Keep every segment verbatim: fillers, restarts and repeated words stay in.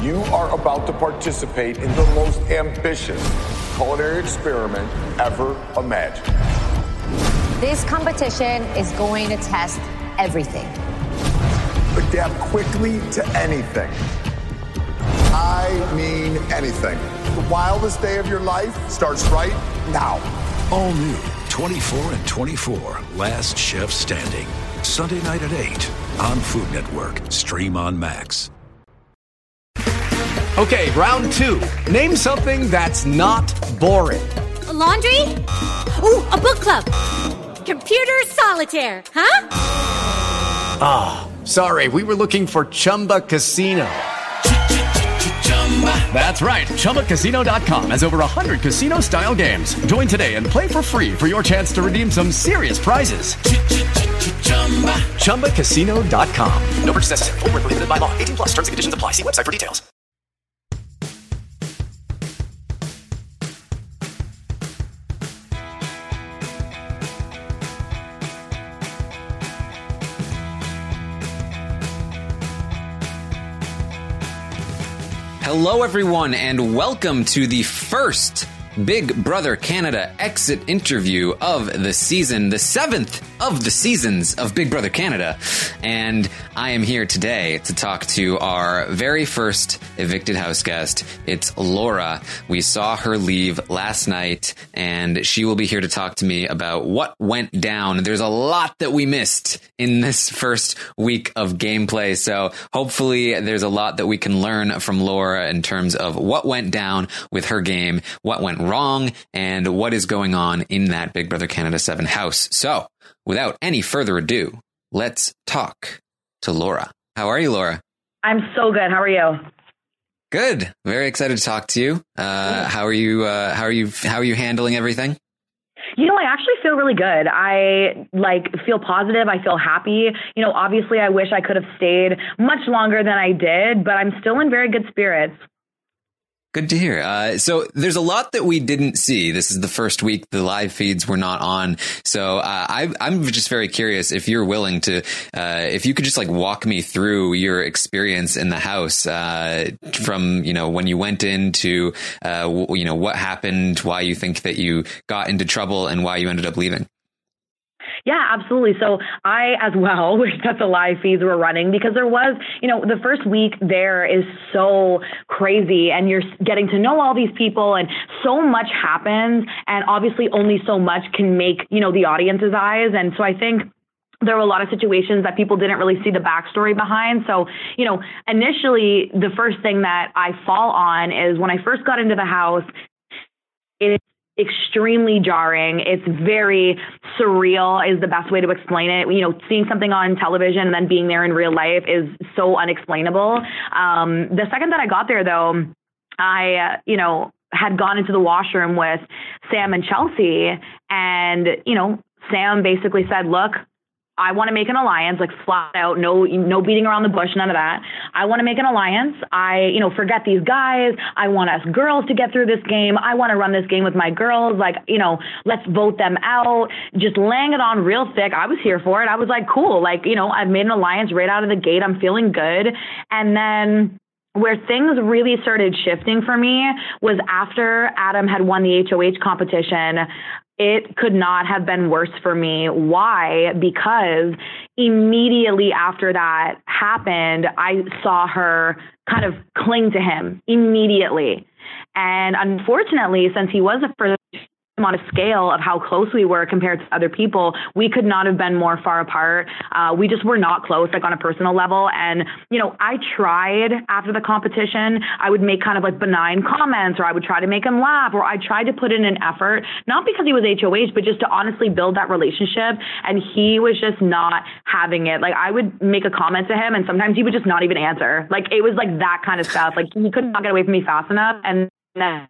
You are about to participate in the most ambitious culinary experiment ever imagined. This competition is going to test everything. Adapt quickly to anything. I mean anything. The wildest day of your life starts right now. All new twenty-four and twenty-four, Last Chef Standing. Sunday night at eight on Food Network. Stream on Max. Okay, round two. Name something that's not boring. A laundry? Ooh, a book club. Computer solitaire, huh? Ah, oh, sorry. We were looking for Chumba Casino. That's right. Chumba Casino dot com has over one hundred casino-style games. Join today and play for free for your chance to redeem some serious prizes. Chumba Casino dot com. No purchase necessary. Void where prohibited by law. eighteen plus. Terms and conditions apply. See website for details. Hello, everyone, and welcome to the first Big Brother Canada exit interview of the season, the seventh of the seasons of Big Brother Canada. And I am here today to talk to our very first evicted house guest. It's Laura. We saw her leave last night, and she will be here to talk to me about what went down. There's a lot that we missed in this first week of gameplay, so hopefully there's a lot that we can learn from Laura in terms of what went down with her game, what went wrong, and what is going on in that Big Brother Canada seven house. So, without any further ado, let's talk to Laura. How are you, Laura? I'm so good. How are you? Good. Very excited to talk to you. Uh, how are you? Uh, how are you? How are you handling everything? You know, I actually feel really good. I like feel positive. I feel happy. You know, obviously, I wish I could have stayed much longer than I did, but I'm still in very good spirits. Good to hear. Uh, so there's a lot that we didn't see. This is the first week the live feeds were not on. So uh, I, I'm just very curious if you're willing to, uh, if you could just like walk me through your experience in the house uh, from, you know, when you went in to, uh, w- you know, what happened, why you think that you got into trouble and why you ended up leaving. Yeah, absolutely. So I, as well, wish that the live feeds were running because there was, you know, the first week there is so crazy and you're getting to know all these people and so much happens. And obviously only so much can make, you know, the audience's eyes. And so I think there were a lot of situations that people didn't really see the backstory behind. So, you know, initially, the first thing that I fall on is when I first got into the house, it extremely jarring. It's very surreal is the best way to explain it. You know, seeing something on television and then being there in real life is so unexplainable. Um, the second that I got there, though, I, uh, you know, had gone into the washroom with Sam and Chelsea, and, you know, Sam basically said, look, I want to make an alliance, like flat out, no, no beating around the bush, none of that. I want to make an alliance. I, you know, forget these guys. I want us girls to get through this game. I want to run this game with my girls. Like, you know, let's vote them out. Just laying it on real thick. I was here for it. I was like, cool. Like, you know, I've made an alliance right out of the gate. I'm feeling good. And then where things really started shifting for me was after Adam had won the H O H competition. It could not have been worse for me. Why? Because immediately after that happened, I saw her kind of cling to him immediately. And unfortunately, since he was a first on a scale of how close we were compared to other people, we could not have been more far apart. Uh, we just were not close, like on a personal level. And, you know, I tried after the competition, I would make kind of like benign comments, or I would try to make him laugh, or I tried to put in an effort, not because he was H O H, but just to honestly build that relationship. And he was just not having it. Like, I would make a comment to him and sometimes he would just not even answer. Like, it was like that kind of stuff. Like, he could not get away from me fast enough. And then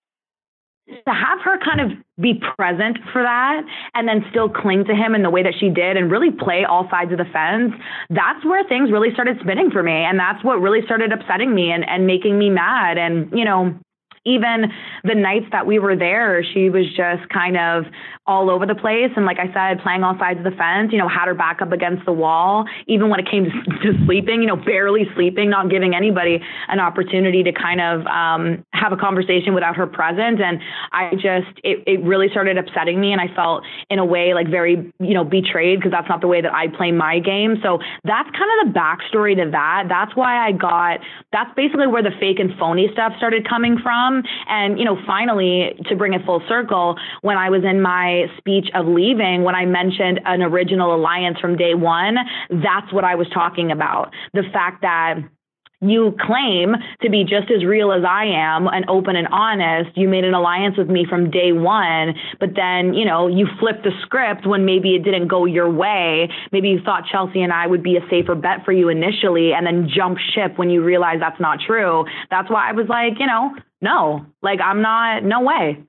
to have her kind of be present for that and then still cling to him in the way that she did and really play all sides of the fence, that's where things really started spinning for me. And that's what really started upsetting me and, and making me mad. And, you know, even the nights that we were there, she was just kind of all over the place. And like I said, playing all sides of the fence, you know, had her back up against the wall, even when it came to, to sleeping, you know, barely sleeping, not giving anybody an opportunity to kind of um, have a conversation without her present. And I just, it, it really started upsetting me. And I felt in a way like very, you know, betrayed, because that's not the way that I play my game. So that's kind of the backstory to that. That's why I got, that's basically where the fake and phony stuff started coming from. And, you know, finally, to bring it full circle, when I was in my speech of leaving, when I mentioned an original alliance from day one, that's what I was talking about. The fact that you claim to be just as real as I am and open and honest. You made an alliance with me from day one, but then, you know, you flipped the script when maybe it didn't go your way. Maybe you thought Chelsea and I would be a safer bet for you initially, and then jump ship when you realize that's not true. That's why I was like, you know, no, like I'm not, no way.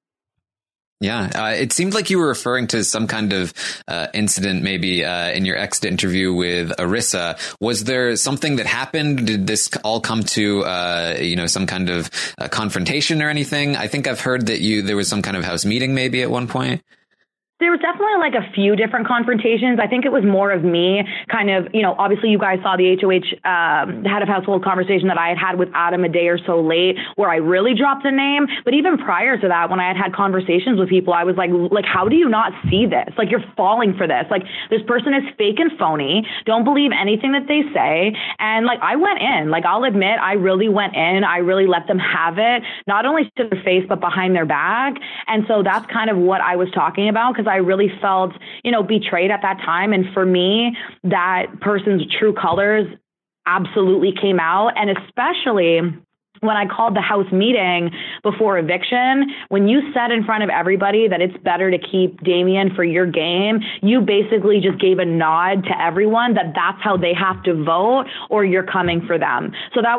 Yeah, uh, it seemed like you were referring to some kind of uh, incident, maybe uh, in your exit interview with Arisa. Was there something that happened? Did this all come to, uh, you know, some kind of uh, confrontation or anything? I think I've heard that you there was some kind of house meeting maybe at one point. There was definitely like a few different confrontations. I think it was more of me kind of, you know, obviously you guys saw the H O H um, head of household conversation that I had had with Adam a day or so late, where I really dropped a name. But even prior to that, when I had had conversations with people, I was like, like, how do you not see this? Like, you're falling for this. Like, this person is fake and phony. Don't believe anything that they say. And like, I went in, like, I'll admit, I really went in. I really let them have it, not only to their face, but behind their back. And so that's kind of what I was talking about, because I really felt, you know, betrayed at that time. And for me, that person's true colors absolutely came out. And especially when I called the house meeting before eviction, when you said in front of everybody that it's better to keep Damien for your game, you basically just gave a nod to everyone that that's how they have to vote, or you're coming for them. So that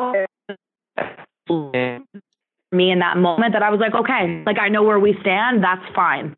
was me in that moment, that I was like, okay, like, I know where we stand. That's fine.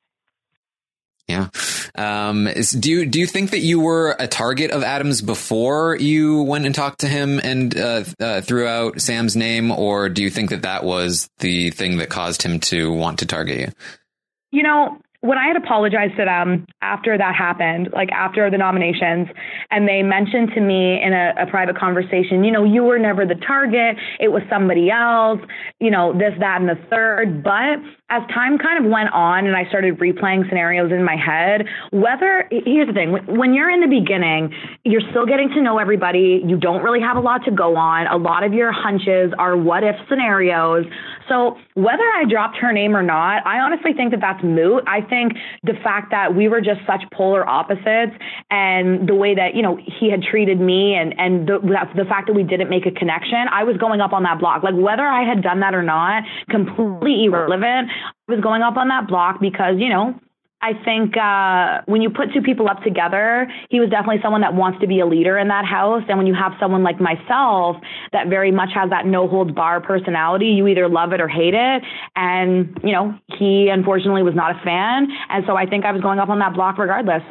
Yeah. Um, is, do you do you think that you were a target of Adam's before you went and talked to him and uh, uh, threw out Sam's name, or do you think that that was the thing that caused him to want to target you? You know, when I had apologized to them after that happened, like after the nominations, and they mentioned to me in a, a private conversation, you know, you were never the target, it was somebody else, you know, this, that, and the third. But as time kind of went on and I started replaying scenarios in my head, whether, here's the thing, when you're in the beginning, you're still getting to know everybody. You don't really have a lot to go on. A lot of your hunches are what if scenarios. So whether I dropped her name or not, I honestly think that that's moot. I think the fact that we were just such polar opposites, and the way that, you know, he had treated me, and, and the, the fact that we didn't make a connection, I was going up on that block. Like, whether I had done that or not, completely irrelevant. I was going up on that block because, you know, I think uh, when you put two people up together, he was definitely someone that wants to be a leader in that house. And when you have someone like myself that very much has that no holds bar personality, you either love it or hate it. And, you know, he unfortunately was not a fan. And so I think I was going up on that block regardless.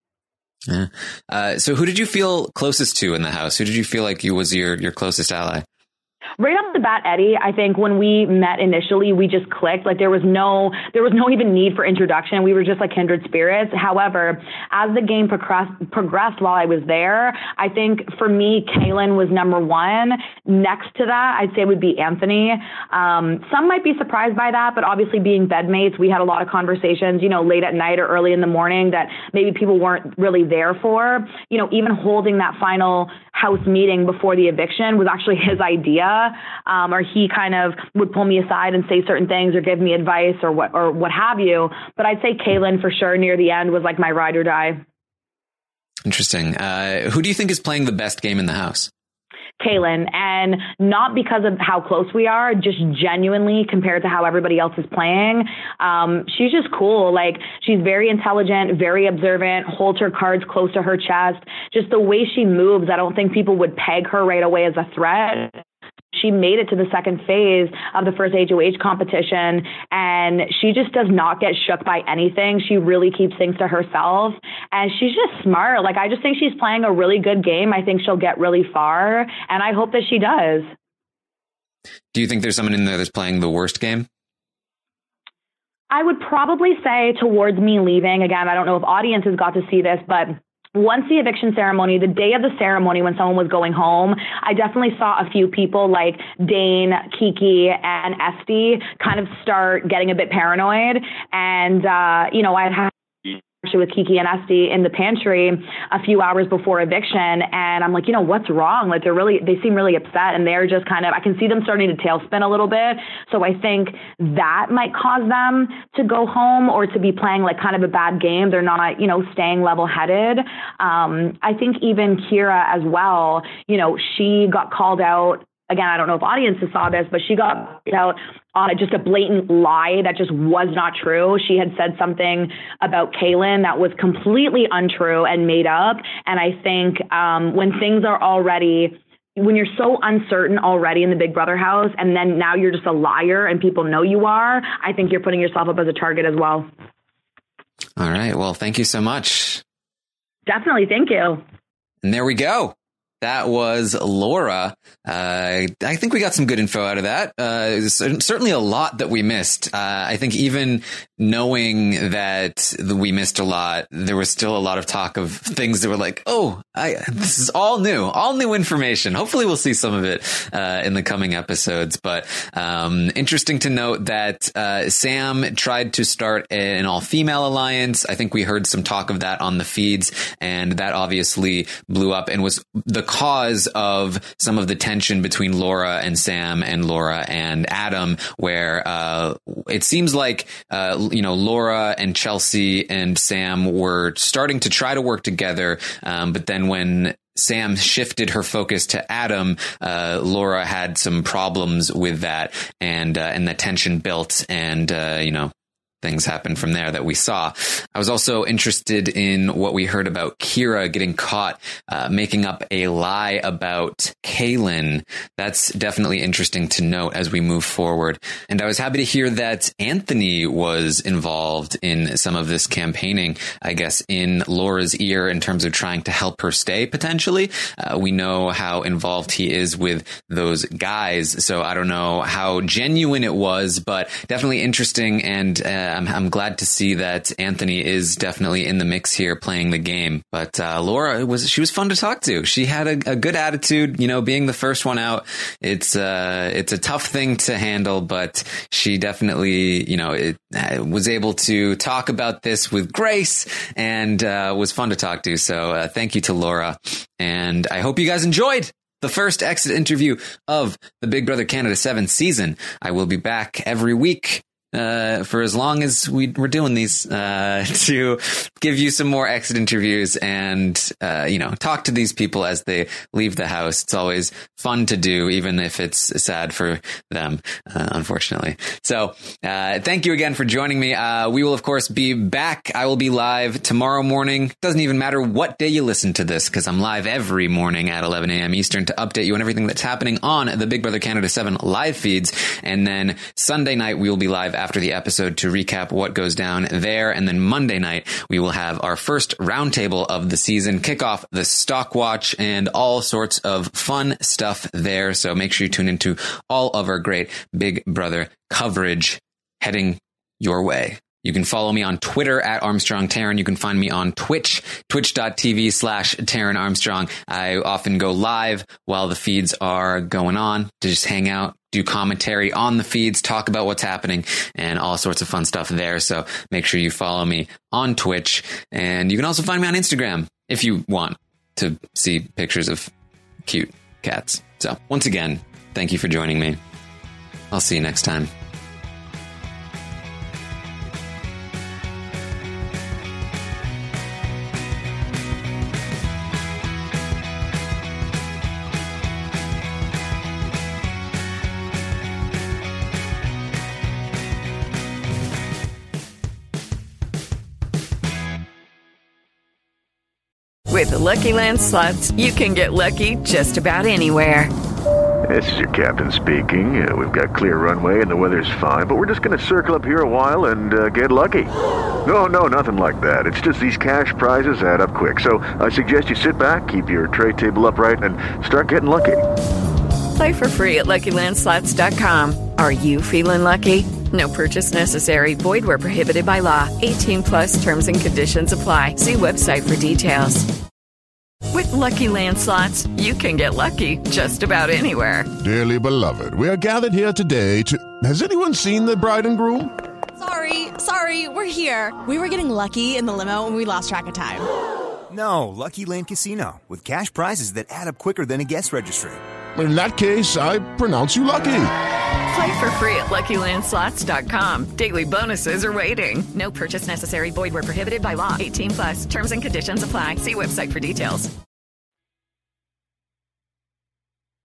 Yeah. Uh, so who did you feel closest to in the house? Who did you feel like you was your, your closest ally? Right off the bat, Eddie, I think when we met initially, we just clicked. Like, there was no, there was no even need for introduction. We were just like kindred spirits. However, as the game progressed, progressed while I was there, I think for me, Kaylin was number one. Next to that, I'd say would be Anthony. Um, some might be surprised by that, but obviously being bedmates, we had a lot of conversations, you know, late at night or early in the morning that maybe people weren't really there for. You know, even holding that final house meeting before the eviction was actually his idea. Um, or he kind of would pull me aside and say certain things or give me advice or what or what have you. But I'd say Kaylin for sure near the end was like my ride or die. Interesting. Uh, who do you think is playing the best game in the house? Kaylin, and not because of how close we are, just genuinely compared to how everybody else is playing. Um, she's just cool. Like, she's very intelligent, very observant, holds her cards close to her chest. Just the way she moves, I don't think people would peg her right away as a threat. She made it to the second phase of the first H O H competition, and she just does not get shook by anything. She really keeps things to herself, and she's just smart. Like, I just think she's playing a really good game. I think she'll get really far, and I hope that she does. Do you think there's someone in there that's playing the worst game? I would probably say towards me leaving. Again, I don't know if audiences got to see this, but once the eviction ceremony, the day of the ceremony when someone was going home, I definitely saw a few people like Dane, Kiki, and Esty kind of start getting a bit paranoid. And, uh, you know, I had actually with Kiki and Esty in the pantry a few hours before eviction. And I'm like, you know, what's wrong? Like they're really, they seem really upset and they're just kind of, I can see them starting to tailspin a little bit. So I think that might cause them to go home or to be playing like kind of a bad game. They're not, you know, staying level headed. Um, I think even Kira as well, you know, she got called out. Again, I don't know if audiences saw this, but she got out on just a blatant lie that just was not true. She had said something about Kaylin that was completely untrue and made up. And I think um, when things are already, when you're so uncertain already in the Big Brother house, and then now you're just a liar and people know you are, I think you're putting yourself up as a target as well. All right. Well, thank you so much. Definitely. Thank you. And there we go. That was Laura. Uh, I think we got some good info out of that. Uh, certainly a lot that we missed. Uh, I think even knowing that we missed a lot, there was still a lot of talk of things that were like, oh, I, this is all new, all new information. Hopefully we'll see some of it uh, in the coming episodes. But um, interesting to note that uh, Sam tried to start an all-female alliance. I think we heard some talk of that on the feeds, and that obviously blew up and was the cause of some of the tension between Laura and Sam and Laura and Adam, where uh, it seems like, uh, you know, Laura and Chelsea and Sam were starting to try to work together. Um, but then when Sam shifted her focus to Adam, uh, Laura had some problems with that, and uh, and the tension built, and, uh, you know, things happened from there that we saw. I was also interested in what we heard about Kira getting caught uh, making up a lie about Kaylin. That's definitely interesting to note as we move forward. And I was happy to hear that Anthony was involved in some of this campaigning, I guess, in Laura's ear in terms of trying to help her stay, potentially. Uh, we know how involved he is with those guys, so I don't know how genuine it was, but definitely interesting, and uh, I'm, I'm glad to see that Anthony is definitely in the mix here playing the game. But uh, Laura was she was fun to talk to. She had a, a good attitude. You know, being the first one out, it's uh, it's a tough thing to handle, but she definitely, you know, it, uh, was able to talk about this with grace, and uh, was fun to talk to. So uh, thank you to Laura, and I hope you guys enjoyed the first exit interview of the Big Brother Canada seven season. I will be back every week uh, for as long as we, we're doing these, uh, to give you some more exit interviews and, uh, you know, talk to these people as they leave the house. It's always fun to do, even if it's sad for them, uh, unfortunately. So, uh, thank you again for joining me. Uh, we will, of course, be back. I will be live tomorrow morning. Doesn't even matter what day you listen to this, because I'm live every morning at eleven a.m. Eastern to update you on everything that's happening on the Big Brother Canada seven live feeds. And then Sunday night, we will be live after the episode to recap what goes down there. And then Monday night, we will have our first roundtable of the season, kick off the stock watch, and all sorts of fun stuff there. So make sure you tune into all of our great Big Brother coverage heading your way. You can follow me on Twitter at Armstrong Taryn. You can find me on Twitch, twitch.tv slash Taryn Armstrong. I often go live while the feeds are going on to just hang out, do commentary on the feeds, talk about what's happening, and all sorts of fun stuff there. So make sure you follow me on Twitch. And you can also find me on Instagram if you want to see pictures of cute cats. So once again, thank you for joining me. I'll see you next time. With the Lucky Land Slots, you can get lucky just about anywhere. This is your captain speaking. Uh, we've got clear runway and the weather's fine, but we're just going to circle up here a while and uh, get lucky. No, no, nothing like that. It's just these cash prizes add up quick. So I suggest you sit back, keep your tray table upright, and start getting lucky. Play for free at Lucky Land Slots dot com. Are you feeling lucky? No purchase necessary. Void where prohibited by law. eighteen plus terms and conditions apply. See website for details. With Lucky Land Slots, you can get lucky just about anywhere. Dearly beloved, we are gathered here today to... Has anyone seen the bride and groom? Sorry, sorry, we're here. We were getting lucky in the limo and we lost track of time. No, Lucky Land Casino, with cash prizes that add up quicker than a guest registry. In that case, I pronounce you lucky. Play for free at Lucky Land Slots dot com. Daily bonuses are waiting. No purchase necessary. Void where prohibited by law. eighteen plus. Terms and conditions apply. See website for details.